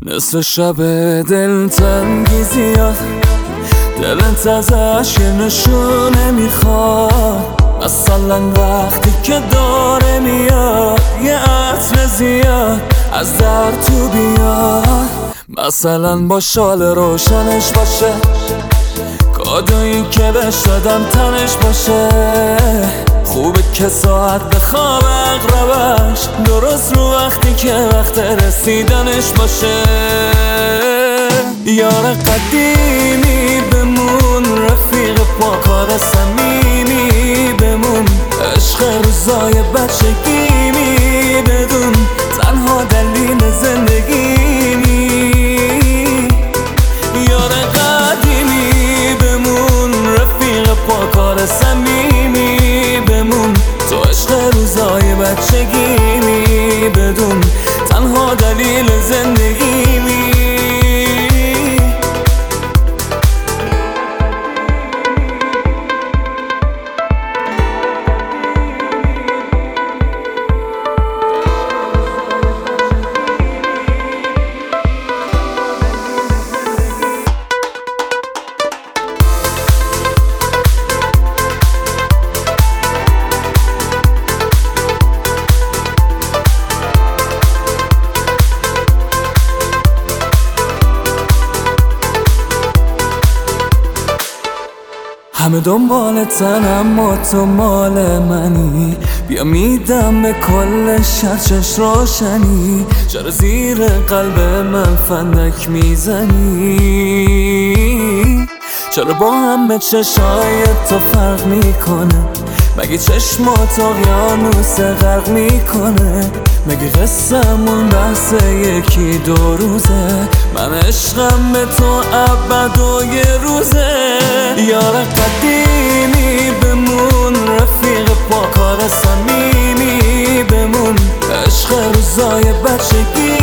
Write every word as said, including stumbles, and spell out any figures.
نصف شب دلتنگی زیاد، دلت ازش یه نشونه میخواد. مثلا وقتی که داره میاد یه عطر زیاد از در تو بیاد. مثلا با شال روشنش باشه، کادویی که بهش دادم تنش باشه. خوبه که ساعت به خواب اقربش درست رو وقتی که وقت رسیدنش باشه. یار قدیمی بمون، رفیق پاکار صمیمی بمون، عشق روزای بچگیمی بدون، تنها دلیل زندگیمی. یار قدیمی بمون، رفیق پاکار صمیمی بمون، تو عشق روزای بچگیمی بدون، تنها دلیل زندگیمی. همه دنبالتن اما تو مال منی، بیا میدم به کل شرچش روشنی. چرا زیر قلب من فندک میزنی؟ چرا با همه چشای تو فرق میکنه؟ مگه چشمات اقیانوس غرق میکنه؟ مگه قصه‌مون بحث یکی دو روزه؟ من عشقم به تو ابد و یه روزه. یار قدیمی بمون، رفیق پاکار صمیمی بمون، عشق روزای بچگی